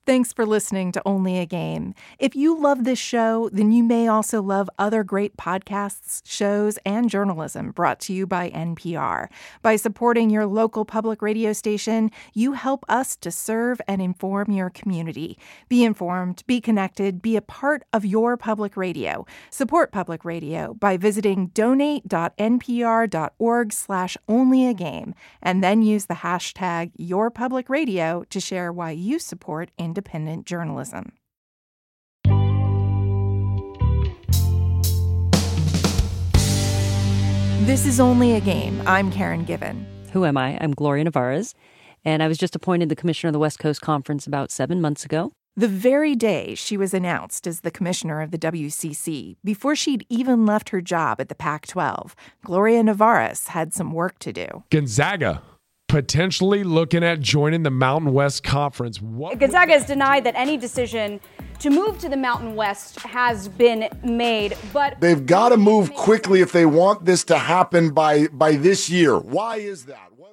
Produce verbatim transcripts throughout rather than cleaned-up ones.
Thanks for listening to Only a Game. If you love this show, then you may also love other great podcasts, shows, and journalism brought to you by N P R. By supporting your local public radio station, you help us to serve and inform your community. Be informed, be connected, be a part of your public radio. Support public radio by visiting donate.npr.org slash onlyagame, and then use the hashtag YourPublicRadio to share why you support independent independent journalism. This is Only a Game. I'm Karen Given. Who am I? I'm Gloria Nevarez, and I was just appointed the commissioner of the West Coast Conference about seven months ago. The very day she was announced as the commissioner of the W C C, before she'd even left her job at the Pac twelve, Gloria Nevarez had some work to do. Gonzaga potentially looking at joining the Mountain West Conference. What Gonzaga has denied that any decision to move to the Mountain West has been made, but they've got to move quickly if they want this to happen by by this year. Why is that? What,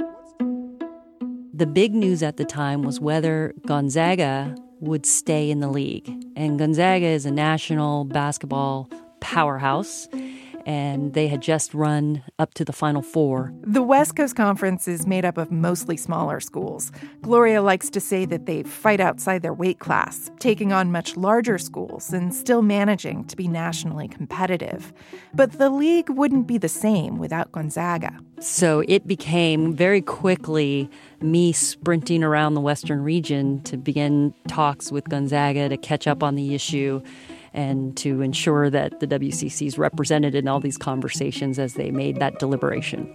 the big news at the time was whether Gonzaga would stay in the league. And Gonzaga is a national basketball powerhouse, and they had just run up to the Final Four. The West Coast Conference is made up of mostly smaller schools. Gloria likes to say that they fight outside their weight class, taking on much larger schools and still managing to be nationally competitive. But the league wouldn't be the same without Gonzaga. So it became very quickly me sprinting around the Western region to begin talks with Gonzaga to catch up on the issue and to ensure that the W C C is represented in all these conversations as they made that deliberation.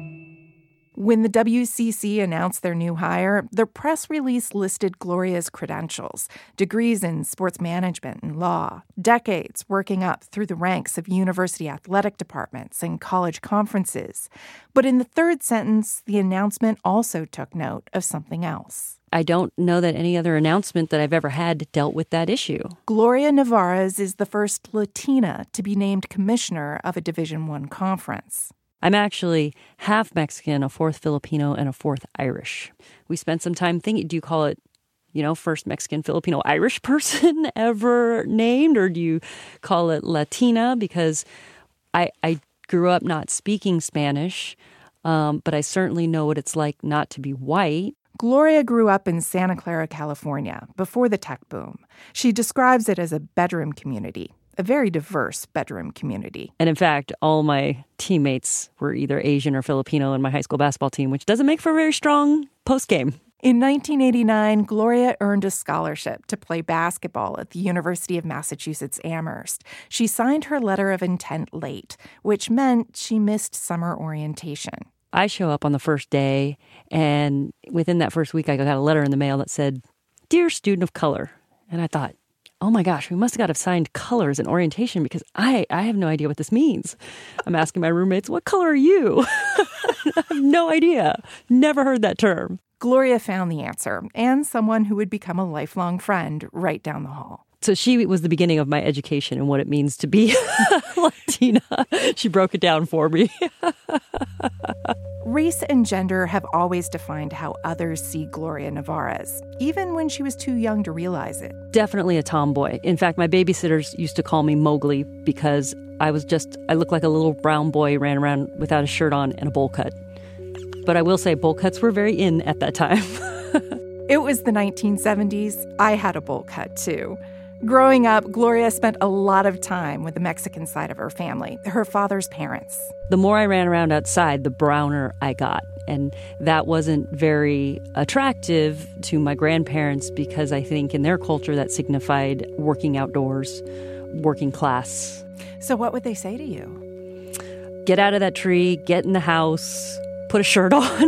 When the W C C announced their new hire, their press release listed Gloria's credentials: degrees in sports management and law, decades working up through the ranks of university athletic departments and college conferences. But in the third sentence, the announcement also took note of something else. I don't know that any other announcement that I've ever had dealt with that issue. Gloria Nevarez is the first Latina to be named commissioner of a Division I conference. I'm actually half Mexican, a fourth Filipino, and a fourth Irish. We spent some time thinking, do you call it, you know, first Mexican, Filipino, Irish person ever named, or do you call it Latina? Because I, I grew up not speaking Spanish, um, but I certainly know what it's like not to be white. Gloria grew up in Santa Clara, California, before the tech boom. She describes it as a bedroom community, a very diverse bedroom community. And in fact, all my teammates were either Asian or Filipino in my high school basketball team, which doesn't make for a very strong postgame. In nineteen eighty-nine, Gloria earned a scholarship to play basketball at the University of Massachusetts Amherst. She signed her letter of intent late, which meant she missed summer orientation. I show up on the first day, and within that first week, I got a letter in the mail that said, "Dear student of color." And I thought, oh my gosh, we must have got assigned colors in orientation because I, I have no idea what this means. I'm asking my roommates, what color are you? I have no idea. Never heard that term. Gloria found the answer, and someone who would become a lifelong friend right down the hall. So she was the beginning of my education and what it means to be Latina. She broke it down for me. Race and gender have always defined how others see Gloria Nevarez, even when she was too young to realize it. Definitely a tomboy. In fact, my babysitters used to call me Mowgli because I was just, I looked like a little brown boy, ran around without a shirt on and a bowl cut. But I will say bowl cuts were very in at that time. It was the nineteen seventies. I had a bowl cut, too. Growing up, Gloria spent a lot of time with the Mexican side of her family, her father's parents. The more I ran around outside, the browner I got. And that wasn't very attractive to my grandparents because I think in their culture that signified working outdoors, working class. So what would they say to you? Get out of that tree, get in the house, put a shirt on.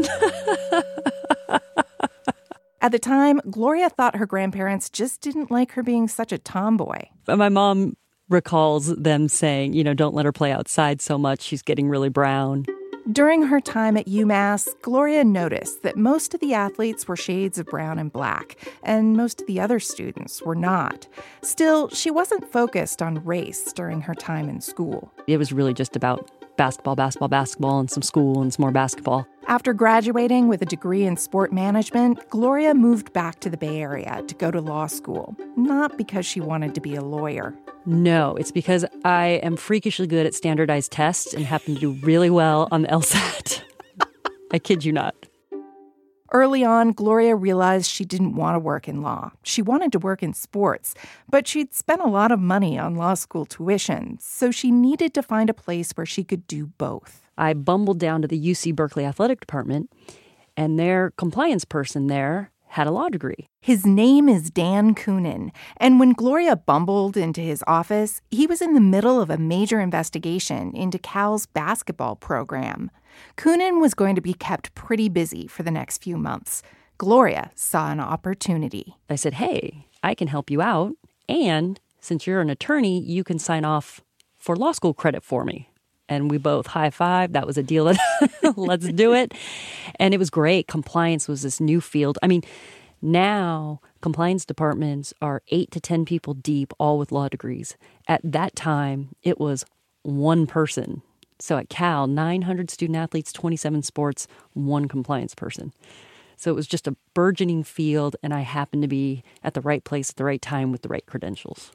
At the time, Gloria thought her grandparents just didn't like her being such a tomboy. My mom recalls them saying, you know, don't let her play outside so much. She's getting really brown. During her time at UMass, Gloria noticed that most of the athletes were shades of brown and black, and most of the other students were not. Still, she wasn't focused on race during her time in school. It was really just about basketball, basketball, basketball, and some school and some more basketball. After graduating with a degree in sport management, Gloria moved back to the Bay Area to go to law school, not because she wanted to be a lawyer. No, it's because I am freakishly good at standardized tests and happen to do really well on the LSAT. I kid you not. Early on, Gloria realized she didn't want to work in law. She wanted to work in sports, but she'd spent a lot of money on law school tuition, so she needed to find a place where she could do both. I bumbled down to the U C Berkeley Athletic Department, and their compliance person there had a law degree. His name is Dan Kunin, and when Gloria bumbled into his office, he was in the middle of a major investigation into Cal's basketball program. Kunin was going to be kept pretty busy for the next few months. Gloria saw an opportunity. I said, hey, I can help you out, and since you're an attorney, you can sign off for law school credit for me. And we both high-fived. That was a deal. Let's do it. And it was great. Compliance was this new field. I mean, now compliance departments are eight to ten people deep, all with law degrees. At that time, it was one person. So at Cal, nine hundred student athletes, twenty-seven sports, one compliance person. So it was just a burgeoning field, and I happened to be at the right place at the right time with the right credentials.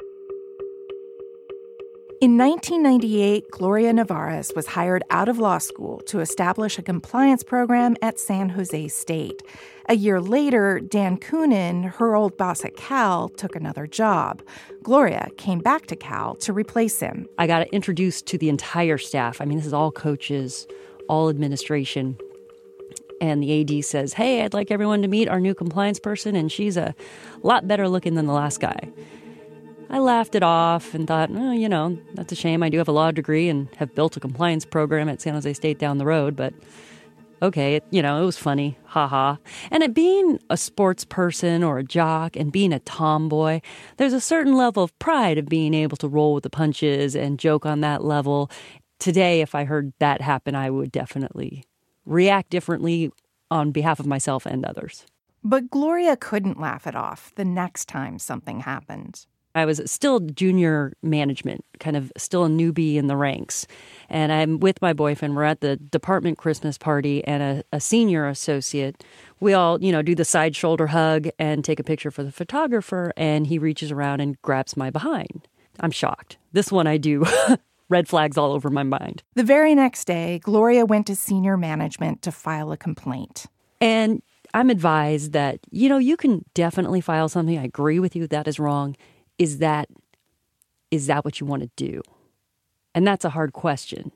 In nineteen ninety-eight, Gloria Nevarez was hired out of law school to establish a compliance program at San Jose State. A year later, Dan Kunin, her old boss at Cal, took another job. Gloria came back to Cal to replace him. I got introduced to the entire staff. I mean, this is all coaches, all administration. And the A D says, hey, I'd like everyone to meet our new compliance person, and she's a lot better looking than the last guy. I laughed it off and thought, oh, you know, that's a shame. I do have a law degree and have built a compliance program at San Jose State down the road, but okay, it, you know, it was funny, haha. And it being a sports person or a jock and being a tomboy, there's a certain level of pride of being able to roll with the punches and joke on that level. Today, if I heard that happen, I would definitely react differently on behalf of myself and others. But Gloria couldn't laugh it off the next time something happened. I was still junior management, kind of still a newbie in the ranks. And I'm with my boyfriend. We're at the department Christmas party, and a, a senior associate, we all, you know, do the side shoulder hug and take a picture for the photographer, and he reaches around and grabs my behind. I'm shocked. This one I do. Red flags all over my mind. The very next day, Gloria went to senior management to file a complaint. And I'm advised that, you know, you can definitely file something. I agree with you. That is wrong. Is that, is that what you want to do? And that's a hard question.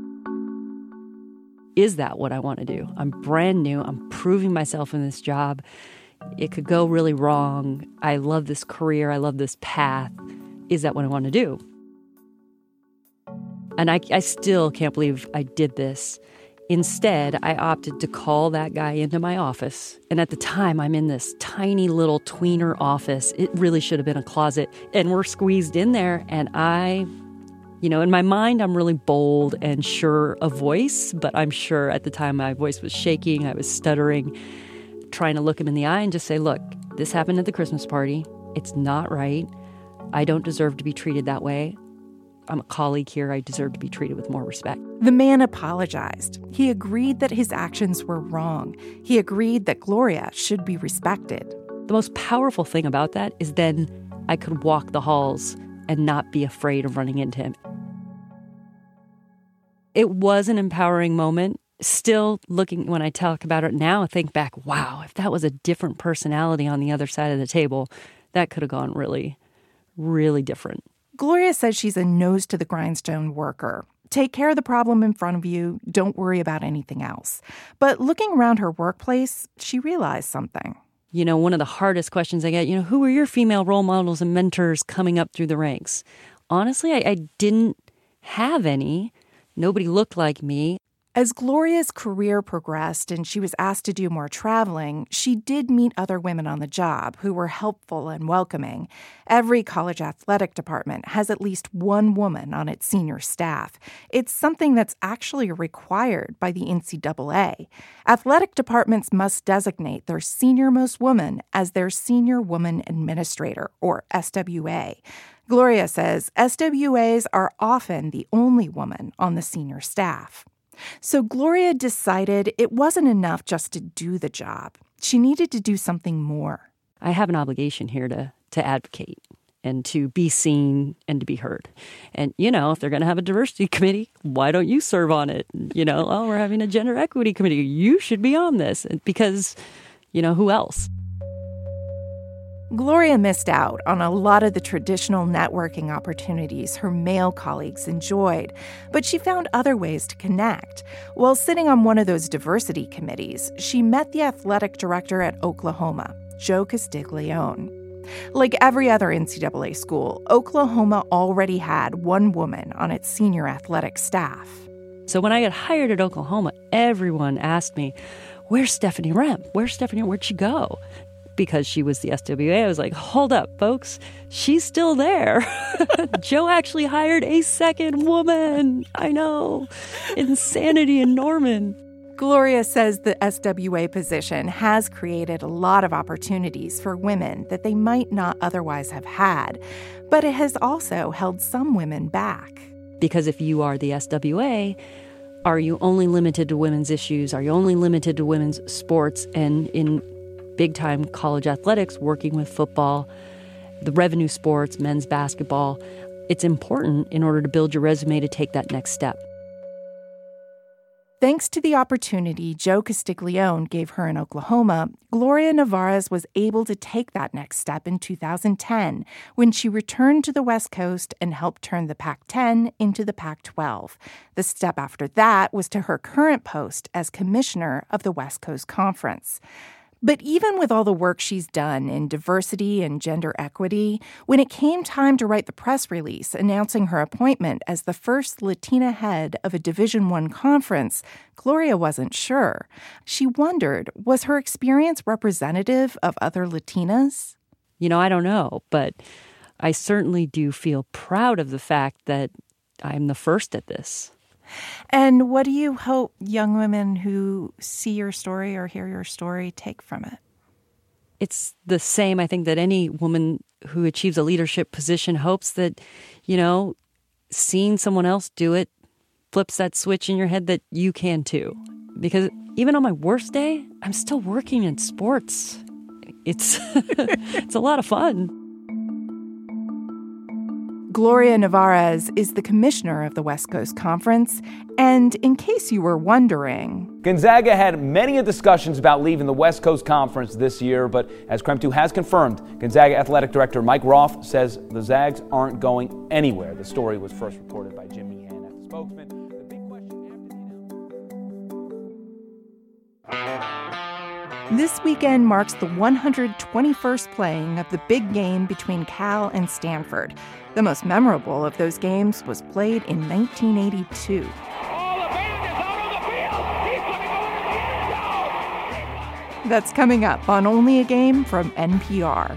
Is that what I want to do? I'm brand new. I'm proving myself in this job. It could go really wrong. I love this career. I love this path. Is that what I want to do? And I, I still can't believe I did this. Instead, I opted to call that guy into my office. And at the time, I'm in this tiny little tweener office. It really should have been a closet. And we're squeezed in there. And I, you know, in my mind, I'm really bold and sure of voice. But I'm sure at the time my voice was shaking. I was stuttering, trying to look him in the eye and just say, look, this happened at the Christmas party. It's not right. I don't deserve to be treated that way. I'm a colleague here. I deserve to be treated with more respect. The man apologized. He agreed that his actions were wrong. He agreed that Gloria should be respected. The most powerful thing about that is then I could walk the halls and not be afraid of running into him. It was an empowering moment. Still looking, when I talk about it now, I think back, wow, if that was a different personality on the other side of the table, that could have gone really, really different. Gloria says she's a nose-to-the-grindstone worker. Take care of the problem in front of you. Don't worry about anything else. But looking around her workplace, she realized something. You know, one of the hardest questions I get, you know, who are your female role models and mentors coming up through the ranks? Honestly, I, I didn't have any. Nobody looked like me. As Gloria's career progressed and she was asked to do more traveling, she did meet other women on the job who were helpful and welcoming. Every college athletic department has at least one woman on its senior staff. It's something that's actually required by the N C double A. Athletic departments must designate their senior-most woman as their senior woman administrator, or S W A. Gloria says S W As are often the only woman on the senior staff. So Gloria decided it wasn't enough just to do the job. She needed to do something more. I have an obligation here to to advocate and to be seen and to be heard. And, you know, if they're going to have a diversity committee, why don't you serve on it? You know, oh, we're having a gender equity committee. You should be on this because, you know, who else? Gloria missed out on a lot of the traditional networking opportunities her male colleagues enjoyed, but she found other ways to connect. While sitting on one of those diversity committees, she met the athletic director at Oklahoma, Joe Castiglione. Like every other N C double A school, Oklahoma already had one woman on its senior athletic staff. So when I got hired at Oklahoma, everyone asked me, where's Stephanie Rem? Where's Stephanie? Where'd she go? Because she was the S W A, I was like, hold up, folks. She's still there. Joe actually hired a second woman. I know. Insanity in Norman. Gloria says the S W A position has created a lot of opportunities for women that they might not otherwise have had, but it has also held some women back. Because if you are the S W A, are you only limited to women's issues? Are you only limited to women's sports? And in big-time college athletics, working with football, the revenue sports, men's basketball, it's important in order to build your resume to take that next step. Thanks to the opportunity Joe Castiglione gave her in Oklahoma, Gloria Nevarez was able to take that next step in two thousand ten when she returned to the West Coast and helped turn the Pac ten into the Pac twelve. The step after that was to her current post as commissioner of the West Coast Conference. But even with all the work she's done in diversity and gender equity, when it came time to write the press release announcing her appointment as the first Latina head of a Division I conference, Gloria wasn't sure. She wondered, was her experience representative of other Latinas? You know, I don't know, but I certainly do feel proud of the fact that I'm the first at this. And what do you hope young women who see your story or hear your story take from it? It's the same, I think, that any woman who achieves a leadership position hopes that, you know, seeing someone else do it flips that switch in your head that you can too. Because even on my worst day, I'm still working in sports. It's it's a lot of fun. Gloria Nevarez is the commissioner of the West Coast Conference, and in case you were wondering... Gonzaga had many discussions about leaving the West Coast Conference this year, but as Krem two has confirmed, Gonzaga Athletic Director Mike Roth says the Zags aren't going anywhere. The story was first reported by Jim Meehan as the spokesman. The big question after the This weekend marks the one hundred twenty-first playing of the big game between Cal and Stanford. The most memorable of those games was played in nineteen eighty-two. All the band is out on the field. He's looking over the end zone. That's coming up on Only a Game from N P R.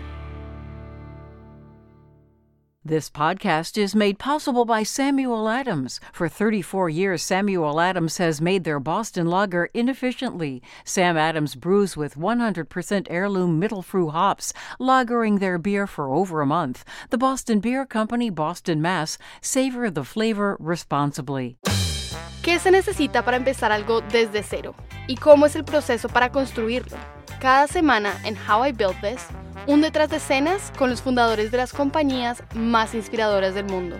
This podcast is made possible by Samuel Adams. For thirty-four years, Samuel Adams has made their Boston lager inefficiently. Sam Adams brews with one hundred percent heirloom Mittelfrüh hops, lagering their beer for over a month. The Boston Beer Company, Boston, Mass. Savor the flavor responsibly. ¿Qué se necesita para empezar algo desde cero? ¿Y cómo es el proceso para construirlo? Cada semana en How I Built This, un detrás de escenas con los fundadores de las compañías más inspiradoras del mundo.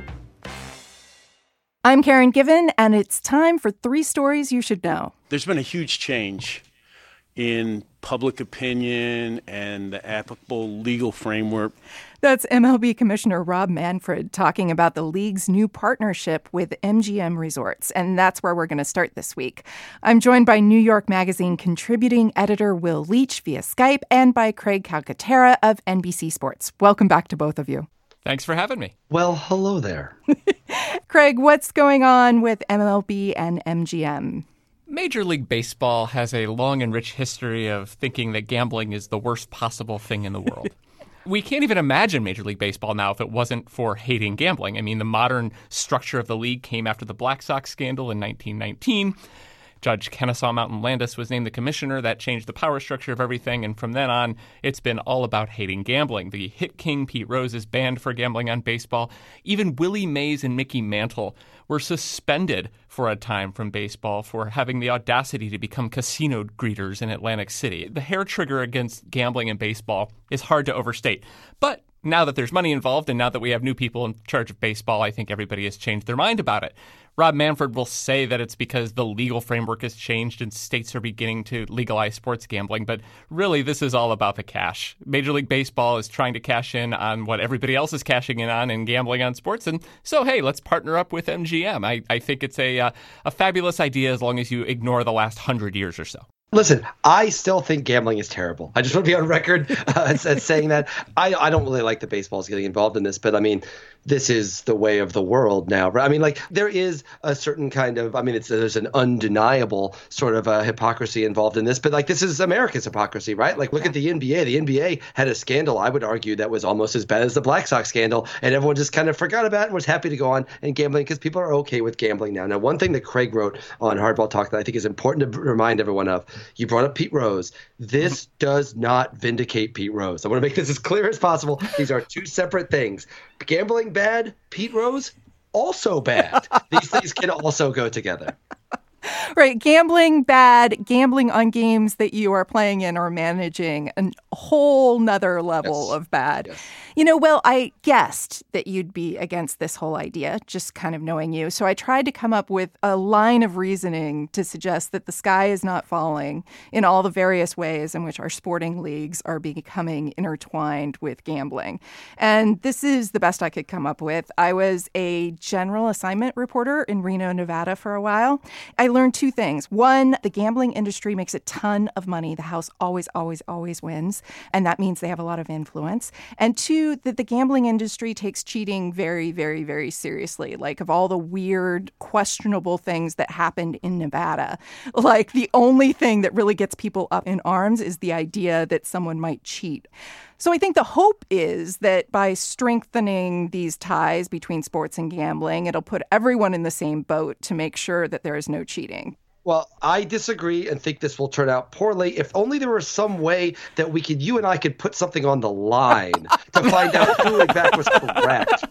I'm Karen Given, and it's time for three stories you should know. There's been a huge change in public opinion and the applicable legal framework. That's M L B Commissioner Rob Manfred talking about the league's new partnership with M G M Resorts, and that's where we're going to start this week. I'm joined by New York Magazine contributing editor Will Leach via Skype and by Craig Calcaterra of N B C Sports. Welcome back to both of you. Thanks for having me. Well, hello there. Craig, what's going on with M L B and M G M? Major League Baseball has a long and rich history of thinking that gambling is the worst possible thing in the world. We can't even imagine Major League Baseball now if it wasn't for hating gambling. I mean, the modern structure of the league came after the Black Sox scandal in nineteen nineteen. Judge Kennesaw Mountain Landis was named the commissioner. That changed the power structure of everything. And from then on, it's been all about hating gambling. The hit king Pete Rose is banned for gambling on baseball. Even Willie Mays and Mickey Mantle were suspended for a time from baseball for having the audacity to become casino greeters in Atlantic City. The hair trigger against gambling in baseball is hard to overstate. But now that there's money involved and now that we have new people in charge of baseball, I think everybody has changed their mind about it. Rob Manfred will say that it's because the legal framework has changed and states are beginning to legalize sports gambling. But really, this is all about the cash. Major League Baseball is trying to cash in on what everybody else is cashing in on and gambling on sports. And so, hey, let's partner up with M G M. I, I think it's a, uh, a fabulous idea as long as you ignore the last hundred years or so. Listen, I still think gambling is terrible. I just want to be on record uh, as, as saying that. I, I don't really like the baseballs getting involved in this, but I mean, this is the way of the world now. I mean, like, there is a certain kind of, I mean, it's there's an undeniable sort of uh, hypocrisy involved in this, but like, this is America's hypocrisy, right? Like, look at the N B A. The N B A had a scandal, I would argue, that was almost as bad as the Black Sox scandal, and everyone just kind of forgot about it and was happy to go on and gambling because people are okay with gambling now. Now, one thing that Craig wrote on Hardball Talk that I think is important to remind everyone of, you brought up Pete Rose. This does not vindicate Pete Rose. I want to make this as clear as possible. These are two separate things. Gambling bad, Pete Rose also bad. These things can also go together. Right. Gambling bad, gambling on games that you are playing in or managing, a whole nother level yes. of bad. Yes. You know, well, I guessed that you'd be against this whole idea, just kind of knowing you. So I tried to come up with a line of reasoning to suggest that the sky is not falling in all the various ways in which our sporting leagues are becoming intertwined with gambling. And this is the best I could come up with. I was a general assignment reporter in Reno, Nevada for a while. I learned two things. One, the gambling industry makes a ton of money. The house always, always, always wins. And that means they have a lot of influence. And two, that the gambling industry takes cheating very, very, very seriously. Like, of all the weird, questionable things that happened in Nevada, like, the only thing that really gets people up in arms is the idea that someone might cheat. So I think the hope is that by strengthening these ties between sports and gambling, it'll put everyone in the same boat to make sure that there is no cheating. Well, I disagree and think this will turn out poorly. If only there was some way that we could, you and I could put something on the line to find out who in fact was correct.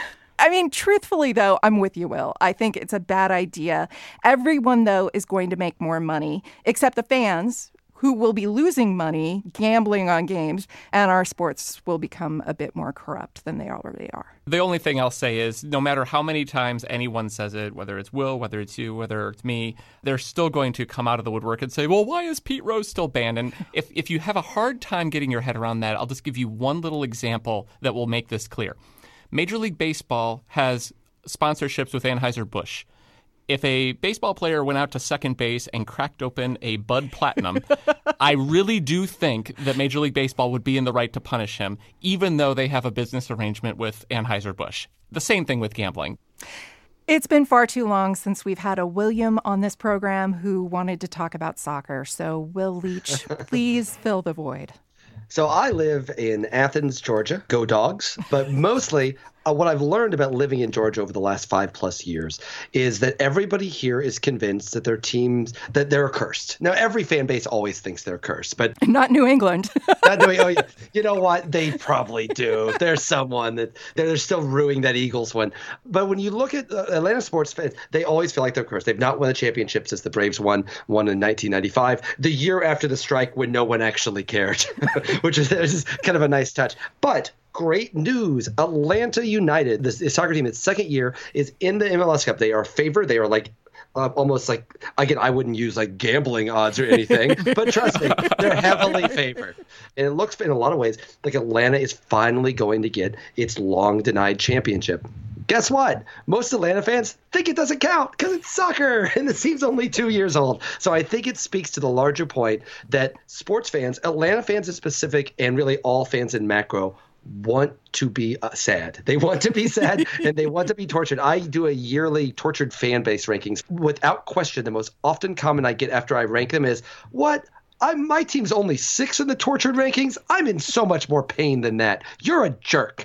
I mean, truthfully, though, I'm with you, Will. I think it's a bad idea. Everyone, though, is going to make more money, except the fans, who will be losing money gambling on games, and our sports will become a bit more corrupt than they already are. The only thing I'll say is no matter how many times anyone says it, whether it's Will, whether it's you, whether it's me, they're still going to come out of the woodwork and say, well, why is Pete Rose still banned? And if, if you have a hard time getting your head around that, I'll just give you one little example that will make this clear. Major League Baseball has sponsorships with Anheuser-Busch. If a baseball player went out to second base and cracked open a Bud Platinum, I really do think that Major League Baseball would be in the right to punish him, even though they have a business arrangement with Anheuser-Busch. The same thing with gambling. It's been far too long since we've had a William on this program who wanted to talk about soccer. So, Will Leach, please fill the void. So I live in Athens, Georgia. Go Dogs. But mostly uh, what I've learned about living in Georgia over the last five plus years is that everybody here is convinced that their teams, that they're cursed. Now, every fan base always thinks they're cursed, but not New England. not New, oh, yeah. You know what? They probably do. There's someone that they're still ruining that Eagles one. But when you look at uh, Atlanta sports fans, they always feel like they're cursed. They've not won a championship since the Braves won one in nineteen ninety-five, the year after the strike when no one actually cared, which is, is kind of a nice touch. But great news. Atlanta United, this, this soccer team, its second year, is in the M L S Cup. They are favored. They are like uh, almost like, again, I wouldn't use like gambling odds or anything, but trust me, they're heavily favored. And it looks in a lot of ways like Atlanta is finally going to get its long denied championship. Guess what? Most Atlanta fans think it doesn't count because it's soccer and the team's only two years old. So I think it speaks to the larger point that sports fans, Atlanta fans in specific, and really all fans in macro, want to be uh, sad. They want to be sad and they want to be tortured. I do a yearly tortured fan base rankings. Without question, the most often comment I get after I rank them is, what? I'm, my team's only six in the tortured rankings? I'm in so much more pain than that. You're a jerk.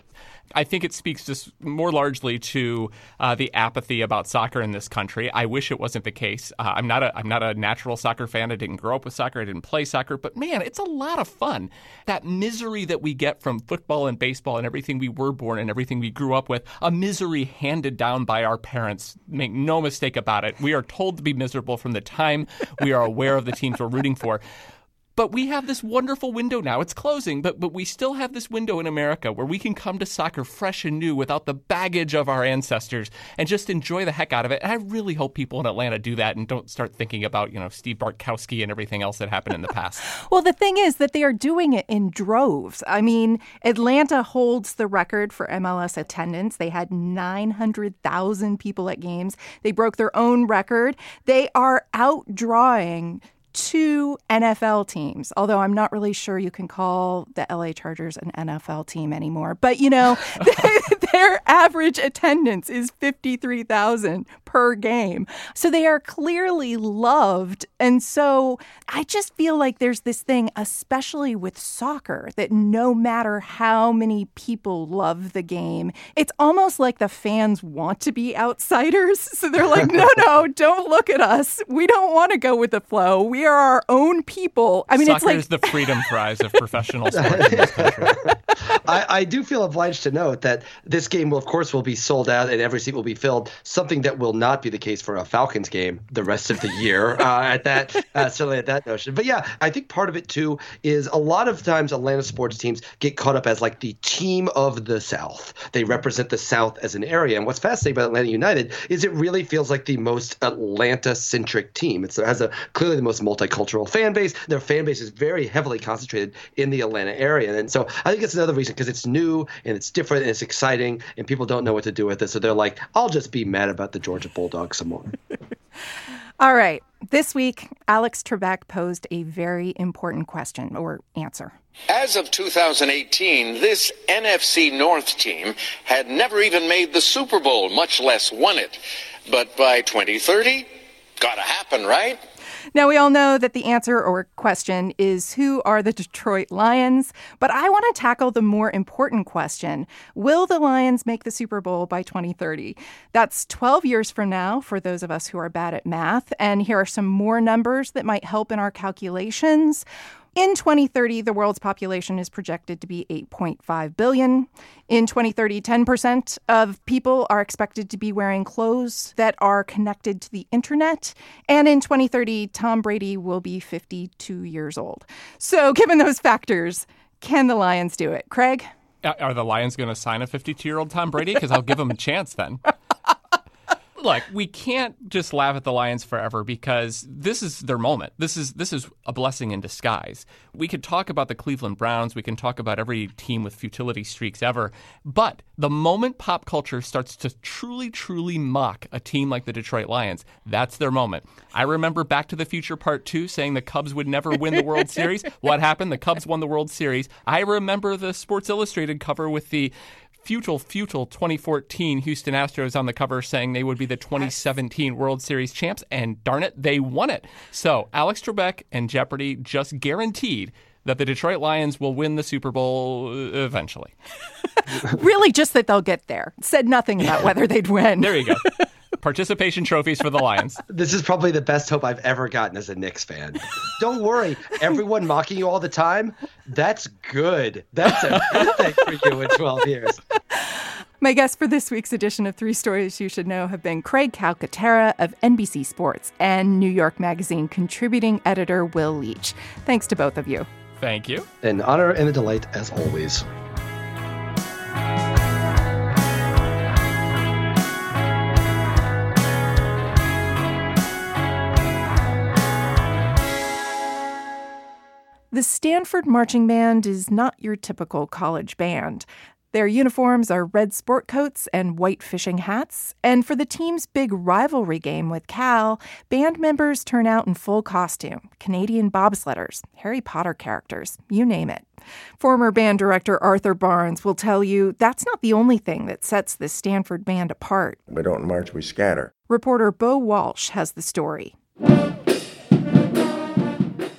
I think it speaks just more largely to uh, the apathy about soccer in this country. I wish it wasn't the case. Uh, I'm not a I'm not a natural soccer fan. I didn't grow up with soccer. I didn't play soccer. But man, it's a lot of fun. That misery that we get from football and baseball and everything we were born and everything we grew up with, a misery handed down by our parents. Make no mistake about it. We are told to be miserable from the time we are aware of the teams we're rooting for. But we have this wonderful window now. It's closing, but but we still have this window in America where we can come to soccer fresh and new without the baggage of our ancestors and just enjoy the heck out of it. And I really hope people in Atlanta do that and don't start thinking about, you know, Steve Bartkowski and everything else that happened in the past. Well, the thing is that they are doing it in droves. I mean, Atlanta holds the record for M L S attendance. They had nine hundred thousand people at games. They broke their own record. They are outdrawing two N F L teams, although I'm not really sure you can call the L A Chargers an N F L team anymore. But, you know, their average attendance is fifty-three thousand per game. So they are clearly loved. And so I just feel like there's this thing, especially with soccer, that no matter how many people love the game, it's almost like the fans want to be outsiders. So they're like, no, no, don't look at us. We don't want to go with the flow. We are our own people. I mean, Soccer it's like is the freedom prize of professional sports in this country. I, I do feel obliged to note that this game will, of course, will be sold out and every seat will be filled. Something that will not be the case for a Falcons game the rest of the year. Uh, at that, uh, certainly at that notion. But yeah, I think part of it too is a lot of times Atlanta sports teams get caught up as like the team of the South. They represent the South as an area. And what's fascinating about Atlanta United is it really feels like the most Atlanta-centric team. It's, it has a clearly the most multicultural fan base. Their fan base is very heavily concentrated in the Atlanta area. And so I think it's another reason because it's new and it's different and it's exciting and people don't know what to do with it. So they're like, I'll just be mad about the Georgia Bulldogs some more. All right. This week, Alex Trebek posed a very important question or answer. As of two thousand eighteen, this N F C North team had never even made the Super Bowl, much less won it. But by twenty thirty, gotta happen, right? Now, we all know that the answer or question is who are the Detroit Lions? But I want to tackle the more important question. Will the Lions make the Super Bowl by twenty thirty? That's twelve years from now for those of us who are bad at math. And here are some more numbers that might help in our calculations. In twenty thirty, the world's population is projected to be eight point five billion. In twenty thirty, ten percent of people are expected to be wearing clothes that are connected to the internet. And in twenty thirty, Tom Brady will be fifty-two years old. So given those factors, can the Lions do it? Craig? Are the Lions going to sign a fifty-two-year-old Tom Brady? Because I'll give them a chance then. Look, we can't just laugh at the Lions forever because this is their moment. This is this is a blessing in disguise. We could talk about the Cleveland Browns. We can talk about every team with futility streaks ever. But the moment pop culture starts to truly, truly mock a team like the Detroit Lions, that's their moment. I remember Back to the Future Part two saying the Cubs would never win the World Series. What happened? The Cubs won the World Series. I remember the Sports Illustrated cover with the Futile, futile twenty fourteen Houston Astros on the cover saying they would be the twenty seventeen World Series champs, and darn it, they won it. So Alex Trebek and Jeopardy just guaranteed that the Detroit Lions will win the Super Bowl eventually. Really, just that they'll get there. Said nothing about whether they'd win. There you go. Participation trophies for the Lions. This is probably the best hope I've ever gotten as a Knicks fan. Don't worry. Everyone mocking you all the time, that's good. That's a good thing for you in twelve years. My guests for this week's edition of Three Stories You Should Know have been Craig Calcaterra of N B C Sports and New York Magazine contributing editor Will Leach. Thanks to both of you. Thank you. An honor and a delight as always. The Stanford Marching Band is not your typical college band. Their uniforms are red sport coats and white fishing hats. And for the team's big rivalry game with Cal, band members turn out in full costume. Canadian bobsledders, Harry Potter characters, you name it. Former band director Arthur Barnes will tell you that's not the only thing that sets the Stanford band apart. We don't march, we scatter. Reporter Bo Walsh has the story.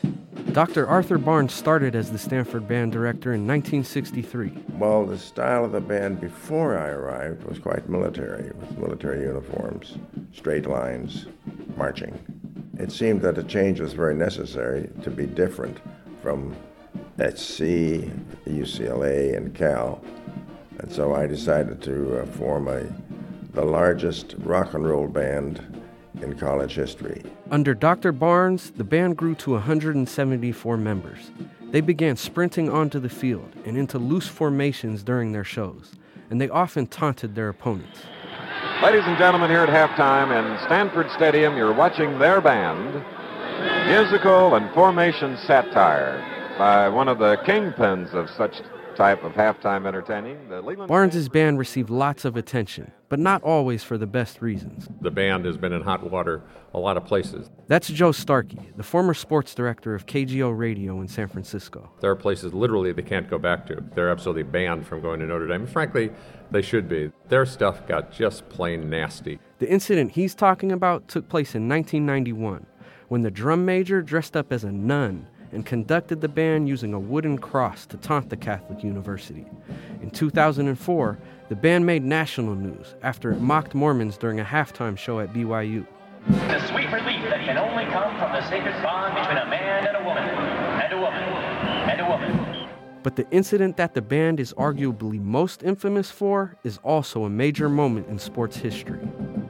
Doctor Arthur Barnes started as the Stanford band director in nineteen sixty-three. Well, the style of the band before I arrived was quite military, with military uniforms, straight lines, marching. It seemed that a change was very necessary to be different from S C, U C L A, and Cal. And so I decided to uh, form a, the largest rock and roll band in college history. Under Doctor Barnes, the band grew to one hundred seventy-four members. They began sprinting onto the field and into loose formations during their shows, and they often taunted their opponents. Ladies and gentlemen, here at halftime in Stanford Stadium, you're watching their band, musical and formation satire by one of the kingpins of such type of halftime entertaining. The Leland Barnes's band received lots of attention, but not always for the best reasons. The band has been in hot water a lot of places. That's Joe Starkey, the former sports director of K G O Radio in San Francisco. There are places literally they can't go back to. They're absolutely banned from going to Notre Dame. Frankly, they should be. Their stuff got just plain nasty. The incident he's talking about took place in nineteen ninety-one, when the drum major dressed up as a nun and conducted the band using a wooden cross to taunt the Catholic University. In two thousand four, the band made national news after it mocked Mormons during a halftime show at B Y U. The sweet relief that can only come from the sacred bond between a man and a woman, and a woman, and a woman. But the incident that the band is arguably most infamous for is also a major moment in sports history.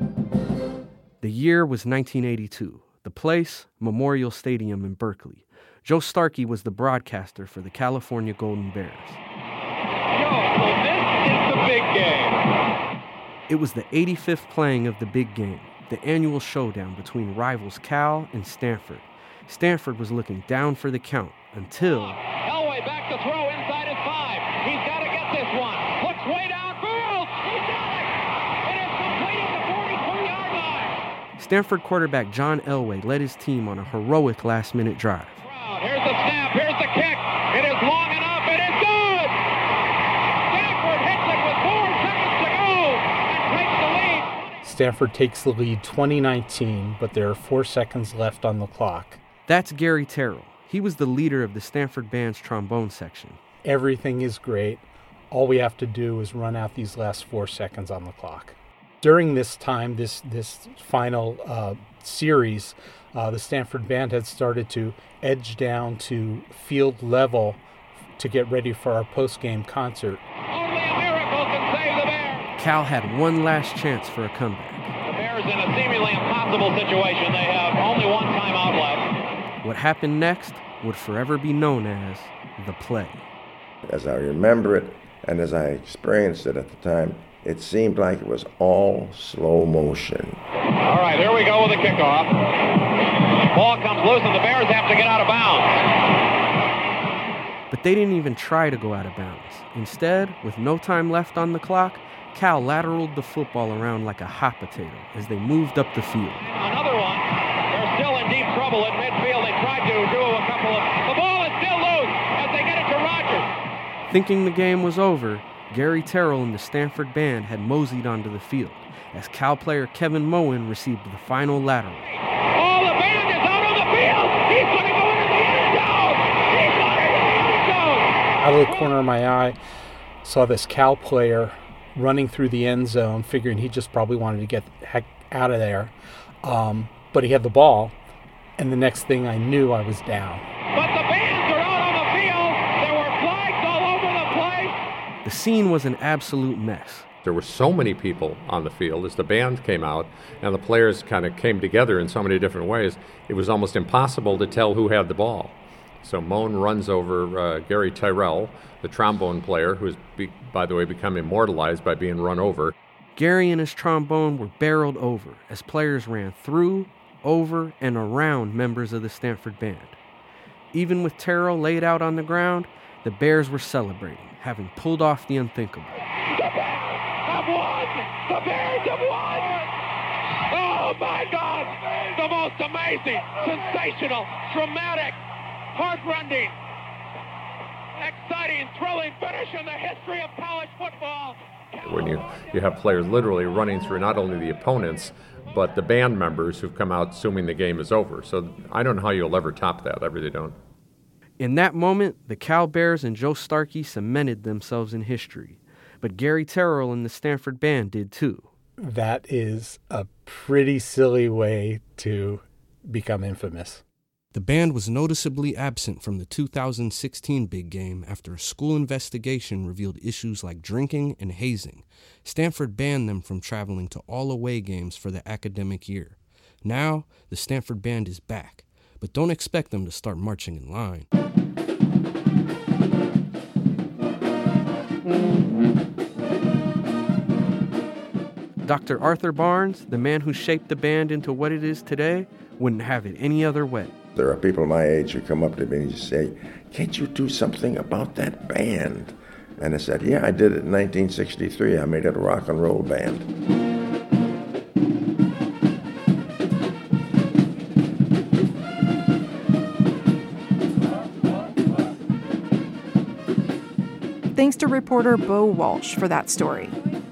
The year was nineteen eighty-two. The place, Memorial Stadium in Berkeley. Joe Starkey was the broadcaster for the California Golden Bears. Joe, so this is the big game. It was the eighty-fifth playing of the big game, the annual showdown between rivals Cal and Stanford. Stanford was looking down for the count until... Elway back to throw inside his five. He's got to get this one. Looks way downfield. He's got it. It is complete at the forty-two-yard line. Stanford quarterback John Elway led his team on a heroic last-minute drive. Here's the snap. Here's the kick. It is long enough. It is good. Stanford hits it with four seconds to go and takes the lead. Stanford takes the lead twenty nineteen, but there are four seconds left on the clock. That's Gary Terrell. He was the leader of the Stanford band's trombone section. Everything is great. All we have to do is run out these last four seconds on the clock. During this time, this this final uh, series, uh, the Stanford band had started to edge down to field level to get ready for our post-game concert. Only a miracle can save the Bears. Cal had one last chance for a comeback. The Bears in a seemingly impossible situation. They have only one timeout left. What happened next would forever be known as the play. As I remember it, and as I experienced it at the time, it seemed like it was all slow motion. All right, here we go with the kickoff. Ball comes loose and the Bears have to get out of bounds. But they didn't even try to go out of bounds. Instead, with no time left on the clock, Cal lateraled the football around like a hot potato as they moved up the field. Another one. They're still in deep trouble at midfield. They tried to do a couple of... The ball is still loose as they get it to Rogers. Thinking the game was over, Gary Terrell and the Stanford band had moseyed onto the field as Cal player Kevin Moen received the final lateral. Oh, the band is out on the field! He's going to go into the end zone! He's going into the end zone! Out of the corner of my eye, saw this Cal player running through the end zone, figuring he just probably wanted to get the heck out of there. Um, but he had the ball, and the next thing I knew, I was down. But the bands are out on the field! There were flags all over the place! The scene was an absolute mess. There were so many people on the field as the band came out and the players kind of came together in so many different ways, it was almost impossible to tell who had the ball. So Moen runs over uh, Gary Terrell, the trombone player, who has, be, by the way, become immortalized by being run over. Gary and his trombone were barreled over as players ran through, over, and around members of the Stanford band. Even with Terrell laid out on the ground, the Bears were celebrating, having pulled off the unthinkable. The Bears have won! The Bears have won! Oh my God! The most amazing, sensational, dramatic, heartrending, exciting, thrilling finish in the history of college football. When you, you have players literally running through not only the opponents, but the band members who've come out assuming the game is over. So I don't know how you'll ever top that. I really don't. In that moment, the Cal Bears and Joe Starkey cemented themselves in history. But Gary Terrell and the Stanford Band did too. That is a pretty silly way to become infamous. The band was noticeably absent from the two thousand sixteen big game after a school investigation revealed issues like drinking and hazing. Stanford banned them from traveling to all away games for the academic year. Now, the Stanford Band is back, but don't expect them to start marching in line. Doctor Arthur Barnes, the man who shaped the band into what it is today, wouldn't have it any other way. There are people my age who come up to me and say, "Can't you do something about that band?" And I said, "Yeah, I did it in nineteen sixty-three. I made it a rock and roll band." Thanks to reporter Bo Walsh for that story.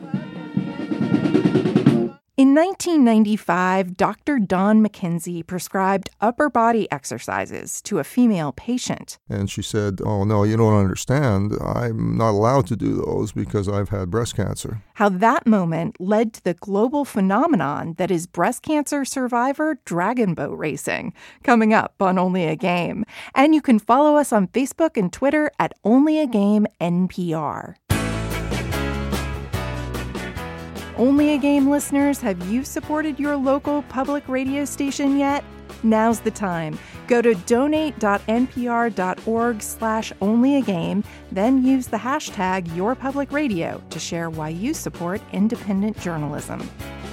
In nineteen ninety-five, Doctor Dawn McKenzie prescribed upper body exercises to a female patient. And she said, "Oh, no, you don't understand. I'm not allowed to do those because I've had breast cancer." How that moment led to the global phenomenon that is breast cancer survivor dragon boat racing, coming up on Only a Game. And you can follow us on Facebook and Twitter at Only a Game N P R. Only a Game listeners, have you supported your local public radio station yet? Now's the time. Go to donate.npr.org slash onlyagame, then use the hashtag YourPublicRadio to share why you support independent journalism.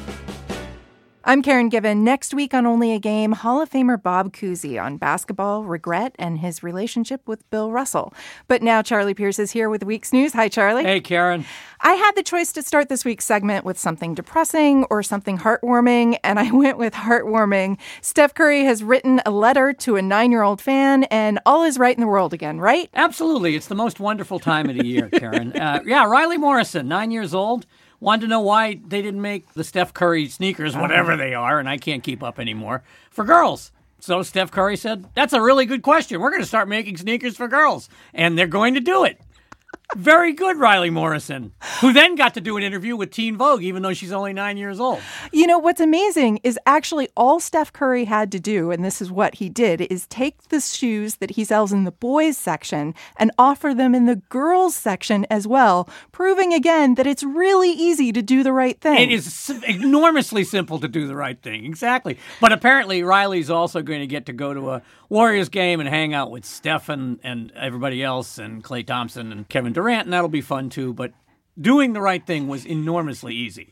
I'm Karen Given. Next week on Only a Game, Hall of Famer Bob Cousy on basketball, regret, and his relationship with Bill Russell. But now Charlie Pierce is here with Week's News. Hi, Charlie. Hey, Karen. I had the choice to start this week's segment with something depressing or something heartwarming, and I went with heartwarming. Steph Curry has written a letter to a nine-year-old fan, and all is right in the world again, right? Absolutely. It's the most wonderful time of the year, Karen. Uh, yeah, Riley Morrison, nine years old. Wanted to know why they didn't make the Steph Curry sneakers, whatever they are, and I can't keep up anymore, for girls. So Steph Curry said, that's a really good question. We're going to start making sneakers for girls. And they're going to do it. Very good, Riley Morrison, who then got to do an interview with Teen Vogue, even though she's only nine years old. You know, what's amazing is actually all Steph Curry had to do, and this is what he did, is take the shoes that he sells in the boys section and offer them in the girls section as well, proving again that it's really easy to do the right thing. It is enormously simple to do the right thing, exactly. But apparently Riley's also going to get to go to a Warriors game and hang out with Steph and, and everybody else and Klay Thompson and Kevin Durant, and that'll be fun too. But doing the right thing was enormously easy.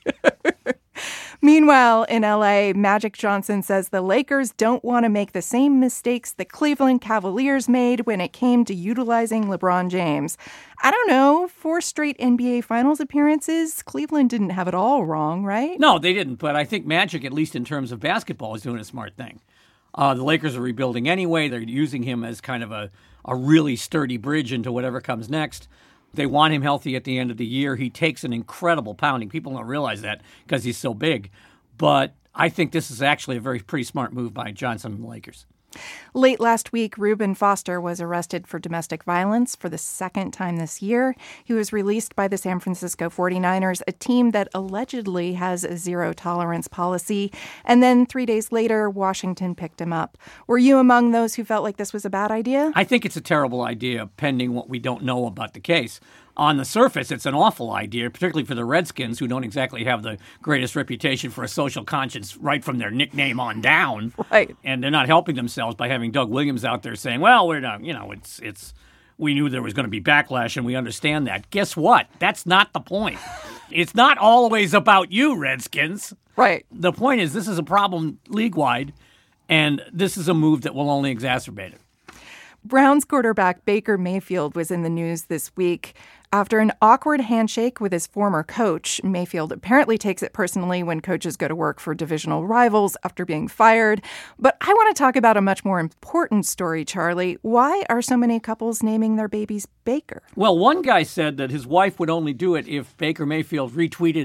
Meanwhile, in L A, Magic Johnson says the Lakers don't want to make the same mistakes the Cleveland Cavaliers made when it came to utilizing LeBron James. I don't know, four straight N B A Finals appearances? Cleveland didn't have it all wrong, right? No, they didn't. But I think Magic, at least in terms of basketball, is doing a smart thing. Uh, the Lakers are rebuilding anyway. They're using him as kind of a, a really sturdy bridge into whatever comes next. They want him healthy at the end of the year. He takes an incredible pounding. People don't realize that because he's so big. But I think this is actually a very pretty smart move by Johnson and the Lakers. Late last week, Reuben Foster was arrested for domestic violence for the second time this year. He was released by the San Francisco forty-niners, a team that allegedly has a zero-tolerance policy. And then three days later, Washington picked him up. Were you among those who felt like this was a bad idea? I think it's a terrible idea, pending what we don't know about the case. On the surface, it's an awful idea, particularly for the Redskins, who don't exactly have the greatest reputation for a social conscience right from their nickname on down. Right. And they're not helping themselves by having Doug Williams out there saying, well, we're not, you know, it's, it's, we knew there was going to be backlash and we understand that. Guess what? That's not the point. It's not always about you, Redskins. Right. The point is, this is a problem league-wide, and this is a move that will only exacerbate it. Browns quarterback Baker Mayfield was in the news this week. After an awkward handshake with his former coach, Mayfield apparently takes it personally when coaches go to work for divisional rivals after being fired. But I want to talk about a much more important story, Charlie. Why are so many couples naming their babies Baker? Well, one guy said that his wife would only do it if Baker Mayfield retweeted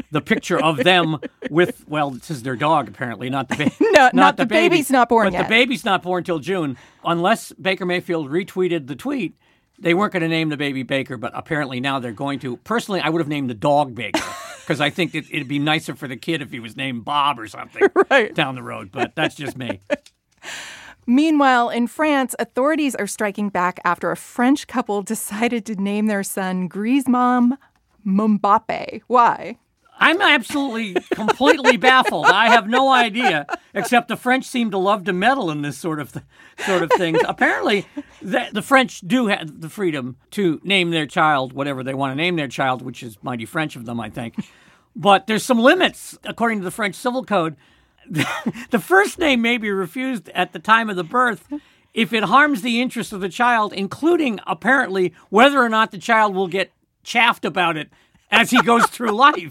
the picture of them with, well, this is their dog, apparently, not the baby. No, not, not the, the baby, baby's not born but yet. the baby's not born till June. Unless Baker Mayfield retweeted the tweet, they weren't going to name the baby Baker, but apparently now they're going to. Personally, I would have named the dog Baker because I think it, it'd be nicer for the kid if he was named Bob or something right. down the road, but that's just me. Meanwhile, in France, authorities are striking back after a French couple decided to name their son Griezmann Mbappe. Why? I'm absolutely, completely baffled. I have no idea, except the French seem to love to meddle in this sort of th- sort of things. Apparently, the, the French do have the freedom to name their child whatever they want to name their child, which is mighty French of them, I think. But there's some limits, according to the French Civil Code. The first name may be refused at the time of the birth if it harms the interests of the child, including, apparently, whether or not the child will get chaffed about it as he goes through life.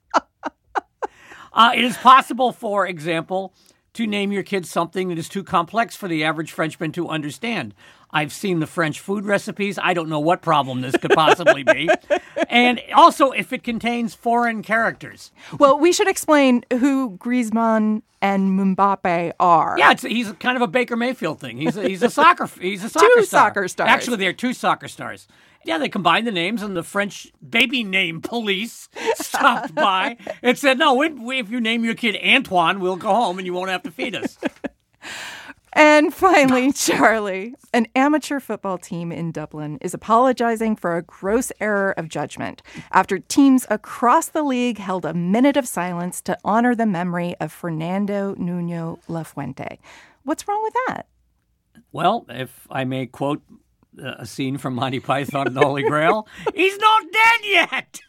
Uh, it is possible, for example, to name your kid something that is too complex for the average Frenchman to understand. I've seen the French food recipes. I don't know what problem this could possibly be. And also if it contains foreign characters. Well, we should explain who Griezmann and Mbappe are. Yeah, it's, he's kind of a Baker Mayfield thing. He's a, he's a soccer he's a soccer two star. soccer stars. Actually, they're two soccer stars. Yeah, they combined the names, and the French baby name police stopped by and said, no, we, we, if you name your kid Antoine, we'll go home and you won't have to feed us. And finally, Charlie, an amateur football team in Dublin is apologizing for a gross error of judgment after teams across the league held a minute of silence to honor the memory of Fernando Nuno Lafuente. What's wrong with that? Well, if I may quote a scene from Monty Python and the Holy Grail, he's not dead yet!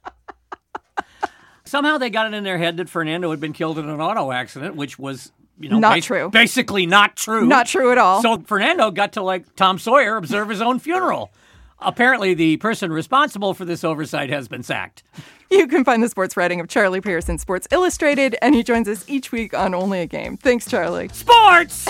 Somehow they got it in their head that Fernando had been killed in an auto accident, which was, you know, not bas- true. Basically not true. Not true at all. So Fernando got to, like Tom Sawyer, observe his own funeral. Apparently, the person responsible for this oversight has been sacked. You can find the sports writing of Charlie Pierce in Sports Illustrated, and he joins us each week on Only a Game. Thanks, Charlie. Sports!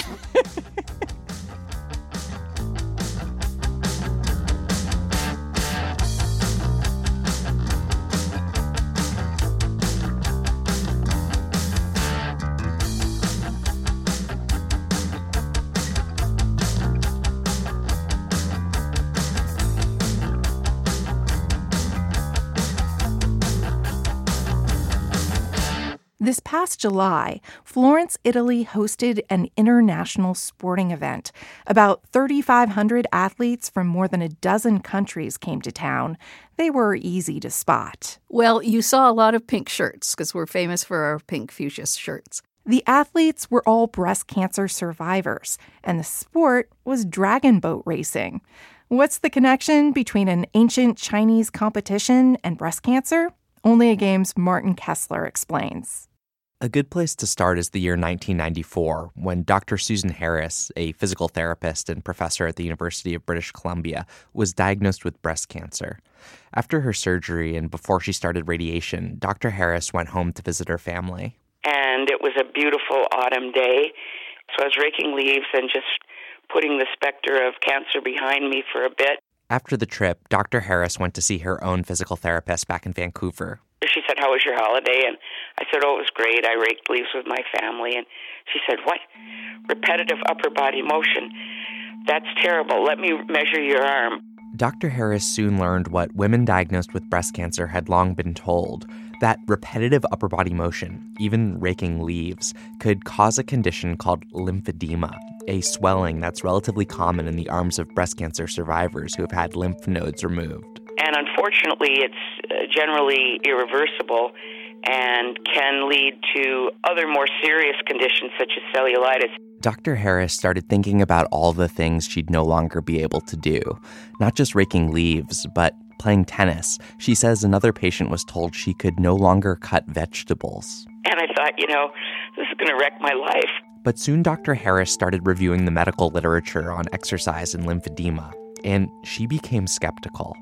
This past July, Florence, Italy hosted an international sporting event. About thirty-five hundred athletes from more than a dozen countries came to town. They were easy to spot. Well, you saw a lot of pink shirts because we're famous for our pink fuchsia shirts. The athletes were all breast cancer survivors, and the sport was dragon boat racing. What's the connection between an ancient Chinese competition and breast cancer? Only a Game's Martin Kessler explains. A good place to start is the year nineteen ninety-four, when Doctor Susan Harris, a physical therapist and professor at the University of British Columbia, was diagnosed with breast cancer. After her surgery and before she started radiation, Doctor Harris went home to visit her family. And it was a beautiful autumn day, so I was raking leaves and just putting the specter of cancer behind me for a bit. After the trip, Doctor Harris went to see her own physical therapist back in Vancouver. She said, "How was your holiday?" And I said, "Oh, it was great. I raked leaves with my family." And she said, "What? Repetitive upper body motion? That's terrible. Let me measure your arm." Doctor Harris soon learned what women diagnosed with breast cancer had long been told, that repetitive upper body motion, even raking leaves, could cause a condition called lymphedema, a swelling that's relatively common in the arms of breast cancer survivors who have had lymph nodes removed. And unfortunately, it's generally irreversible and can lead to other more serious conditions such as cellulitis. Doctor Harris started thinking about all the things she'd no longer be able to do, not just raking leaves, but playing tennis. She says another patient was told she could no longer cut vegetables. And I thought, you know, this is going to wreck my life. But soon Doctor Harris started reviewing the medical literature on exercise and lymphedema, and she became skeptical.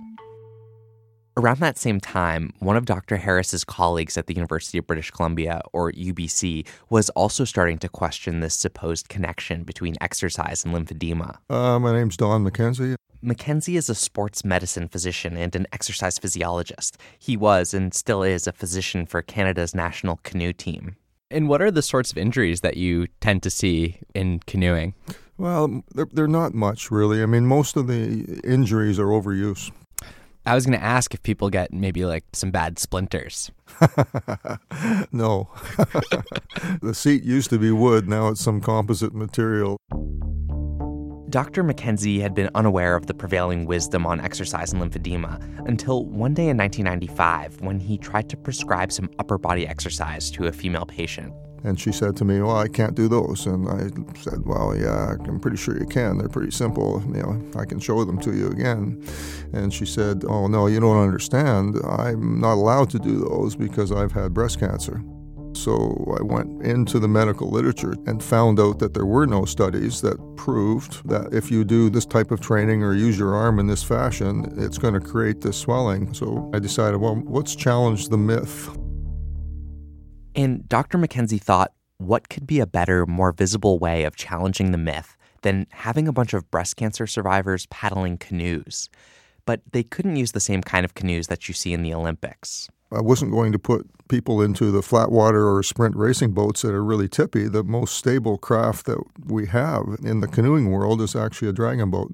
Around that same time, one of Doctor Harris's colleagues at the University of British Columbia, or U B C, was also starting to question this supposed connection between exercise and lymphedema. Uh, my name's Don McKenzie. Mackenzie is a sports medicine physician and an exercise physiologist. He was and still is a physician for Canada's national canoe team. And what are the sorts of injuries that you tend to see in canoeing? Well, they're, they're not much, really. I mean, most of the injuries are overuse. I was going to ask if people get maybe like some bad splinters. No. The seat used to be wood. Now it's some composite material. Doctor Mackenzie had been unaware of the prevailing wisdom on exercise and lymphedema until one day in nineteen ninety-five when he tried to prescribe some upper body exercise to a female patient. And she said to me, well, I can't do those. And I said, well, yeah, I'm pretty sure you can. They're pretty simple. You know, I can show them to you again. And she said, oh, no, you don't understand. I'm not allowed to do those because I've had breast cancer. So I went into the medical literature and found out that there were no studies that proved that if you do this type of training or use your arm in this fashion, it's going to create this swelling. So I decided, well, let's challenge the myth. And Doctor Mackenzie thought, what could be a better, more visible way of challenging the myth than having a bunch of breast cancer survivors paddling canoes? But they couldn't use the same kind of canoes that you see in the Olympics. I wasn't going to put people into the flat water or sprint racing boats that are really tippy. The most stable craft that we have in the canoeing world is actually a dragon boat.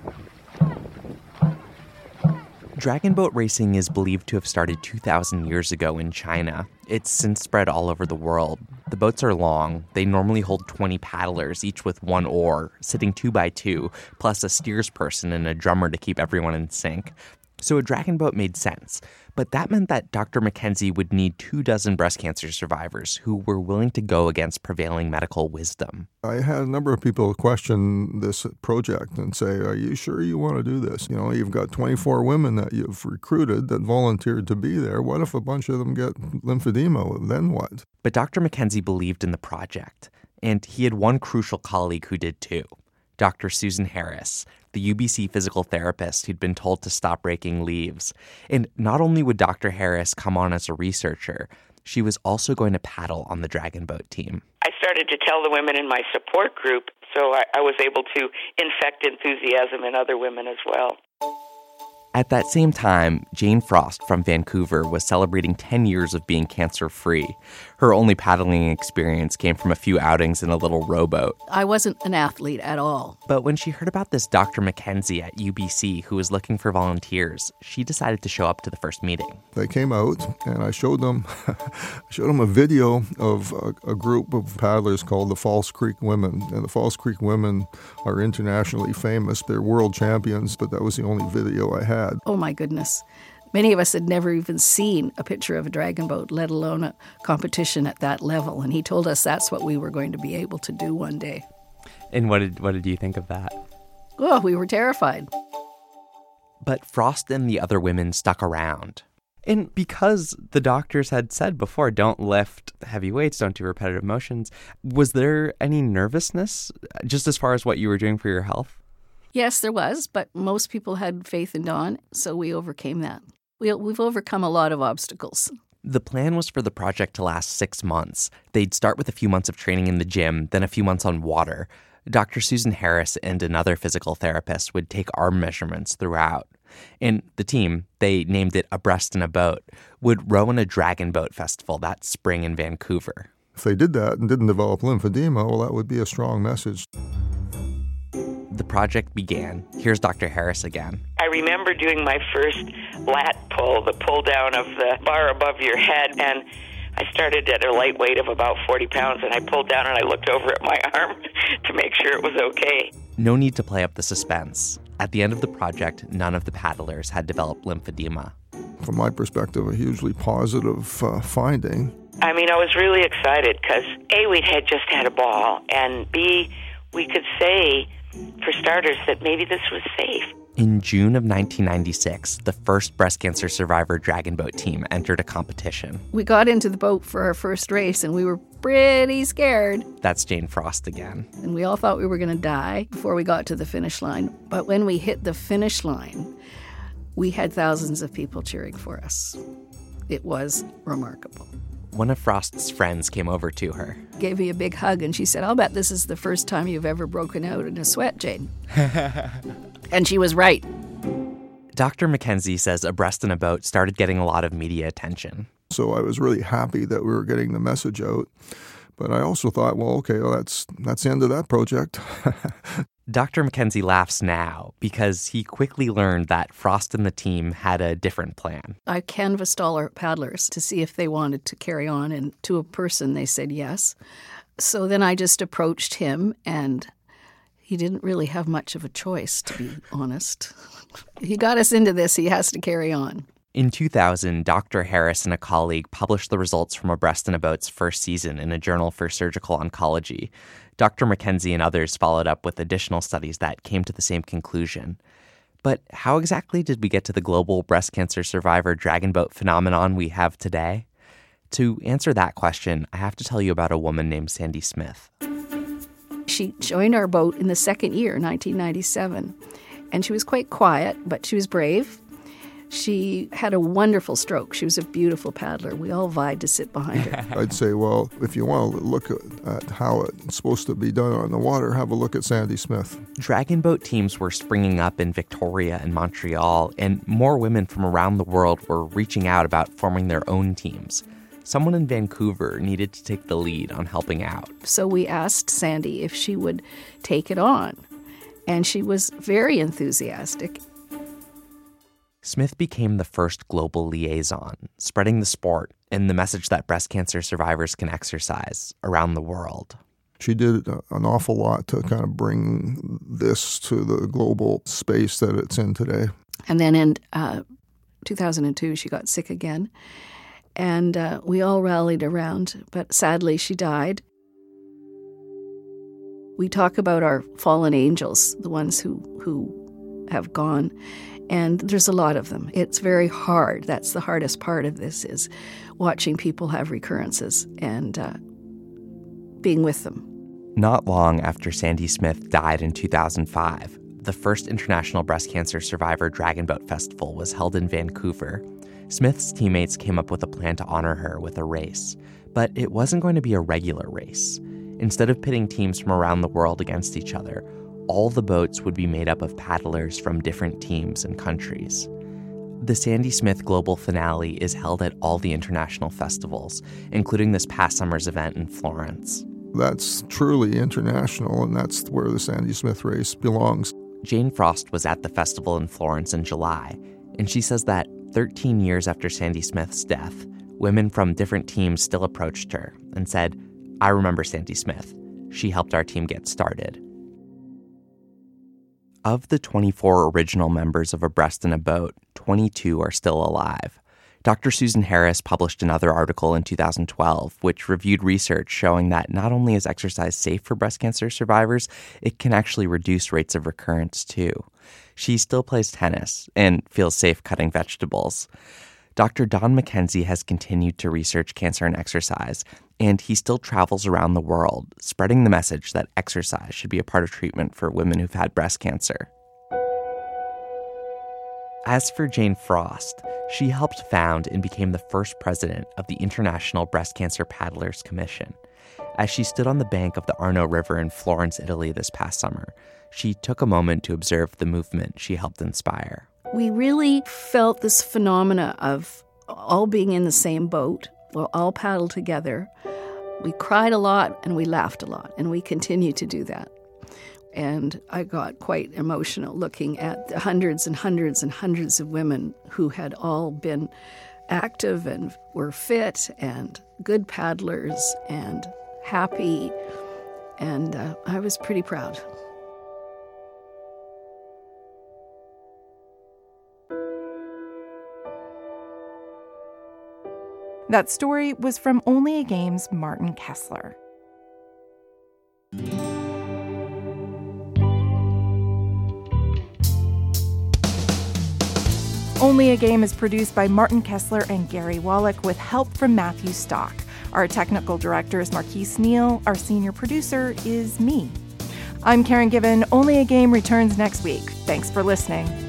Dragon boat racing is believed to have started two thousand years ago in China. It's since spread all over the world. The boats are long. They normally hold twenty paddlers, each with one oar, sitting two by two, plus a steersperson and a drummer to keep everyone in sync. So a dragon boat made sense. But that meant that Doctor Mackenzie would need two dozen breast cancer survivors who were willing to go against prevailing medical wisdom. I had a number of people question this project and say, are you sure you want to do this? You know, you've got twenty-four women that you've recruited that volunteered to be there. What if a bunch of them get lymphedema? Then what? But Doctor Mackenzie believed in the project, and he had one crucial colleague who did too. Doctor Susan Harris, the U B C physical therapist who'd been told to stop raking leaves. And not only would Doctor Harris come on as a researcher, she was also going to paddle on the dragon boat team. I started to tell the women in my support group, so I, I was able to infect enthusiasm in other women as well. At that same time, Jane Frost from Vancouver was celebrating ten years of being cancer-free. Her only paddling experience came from a few outings in a little rowboat. I wasn't an athlete at all. But when she heard about this Doctor Mackenzie at U B C who was looking for volunteers, she decided to show up to the first meeting. They came out, and I showed them, showed them a video of a, a group of paddlers called the False Creek Women. And the False Creek Women are internationally famous. They're world champions, but that was the only video I had. Oh, my goodness. Many of us had never even seen a picture of a dragon boat, let alone a competition at that level. And he told us that's what we were going to be able to do one day. And what did what did you think of that? Oh, we were terrified. But Frost and the other women stuck around. And because the doctors had said before, don't lift heavy weights, don't do repetitive motions, was there any nervousness just as far as what you were doing for your health? Yes, there was, but most people had faith in Dawn, so we overcame that. We, we've overcome a lot of obstacles. The plan was for the project to last six months. They'd start with a few months of training in the gym, then a few months on water. Doctor Susan Harris and another physical therapist would take arm measurements throughout. And the team, they named it A Breast in a Boat, would row in a dragon boat festival that spring in Vancouver. If they did that and didn't develop lymphedema, well, that would be a strong message. The project began. Here's Doctor Harris again. I remember doing my first lat pull, the pull down of the bar above your head, and I started at a light weight of about forty pounds, and I pulled down and I looked over at my arm to make sure it was okay. No need to play up the suspense. At the end of the project, none of the paddlers had developed lymphedema. From my perspective, a hugely positive uh, finding. I mean, I was really excited because, A, we had just had a ball, and B, we could say, for starters, that maybe this was safe. In June of nineteen ninety-six, the first breast cancer survivor dragon boat team entered a competition. We got into the boat for our first race, and we were pretty scared. That's Jane Frost again. And we all thought we were going to die before we got to the finish line. But when we hit the finish line, we had thousands of people cheering for us. It was remarkable. one of Frost's friends came over to her. Gave me a big hug, and she said, I'll bet this is the first time you've ever broken out in a sweat, Jane. And she was right. Doctor McKenzie says A Breast in a Boat started getting a lot of media attention. So I was really happy that we were getting the message out. But I also thought, well, okay, well, that's that's the end of that project. Doctor McKenzie laughs now because he quickly learned that Frost and the team had a different plan. I canvassed all our paddlers to see if they wanted to carry on, and to a person they said yes. So then I just approached him, and he didn't really have much of a choice, to be honest. He got us into this, he has to carry on. In two thousand, Doctor Harris and a colleague published the results from A Breast in a Boat's first season in a journal for surgical oncology. Doctor McKenzie and others followed up with additional studies that came to the same conclusion. But how exactly did we get to the global breast cancer survivor dragon boat phenomenon we have today? To answer that question, I have to tell you about a woman named Sandy Smith. She joined our boat in the second year, nineteen ninety-seven, and she was quite quiet, but she was brave. She had a wonderful stroke. She was a beautiful paddler. We all vied to sit behind her. I'd say, well, if you want to look at, at how it's supposed to be done on the water, have a look at Sandy Smith. Dragon boat teams were springing up in Victoria and Montreal, and more women from around the world were reaching out about forming their own teams. Someone in Vancouver needed to take the lead on helping out. So we asked Sandy if she would take it on, and she was very enthusiastic. Smith became the first global liaison, spreading the sport and the message that breast cancer survivors can exercise around the world. She did an awful lot to kind of bring this to the global space that it's in today. And then in uh, two thousand two, she got sick again, and uh, we all rallied around, but sadly she died. We talk about our fallen angels, the ones who, who have gone. And there's a lot of them. It's very hard. That's the hardest part of this, is watching people have recurrences and uh, being with them. Not long after Sandy Smith died in two thousand five, the first International Breast Cancer Survivor Dragon Boat Festival was held in Vancouver. Smith's teammates came up with a plan to honor her with a race, but it wasn't going to be a regular race. Instead of pitting teams from around the world against each other, all the boats would be made up of paddlers from different teams and countries. The Sandy Smith Global Finale is held at all the international festivals, including this past summer's event in Florence. That's truly international, and that's where the Sandy Smith race belongs. Jane Frost was at the festival in Florence in July, and she says that thirteen years after Sandy Smith's death, women from different teams still approached her and said, "I remember Sandy Smith. She helped our team get started." Of the twenty-four original members of A Breast in a Boat, twenty-two are still alive. Doctor Susan Harris published another article in two thousand twelve, which reviewed research showing that not only is exercise safe for breast cancer survivors, it can actually reduce rates of recurrence too. She still plays tennis and feels safe cutting vegetables. Doctor Don McKenzie has continued to research cancer and exercise, and he still travels around the world, spreading the message that exercise should be a part of treatment for women who've had breast cancer. As for Jane Frost, she helped found and became the first president of the International Breast Cancer Paddlers Commission. As she stood on the bank of the Arno River in Florence, Italy this past summer, she took a moment to observe the movement she helped inspire. We really felt this phenomena of all being in the same boat. We'll all paddle together. We cried a lot and we laughed a lot, and we continue to do that. And I got quite emotional looking at the hundreds and hundreds and hundreds of women who had all been active and were fit and good paddlers and happy. And uh, I was pretty proud. That story was from Only a Game's Martin Kessler. Only a Game is produced by Martin Kessler and Gary Wallach with help from Matthew Stock. Our technical director is Marquise Neal. Our senior producer is me. I'm Karen Given. Only a Game returns next week. Thanks for listening.